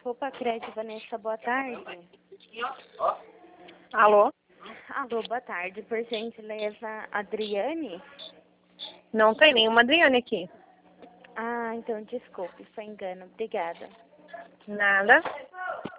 Roupa Crédito, Vanessa, boa tarde. Alô? Alô, boa tarde. Por gentileza, Adriane? Não tem nenhuma Adriane aqui. Ah, então desculpe, foi engano. Obrigada. Nada.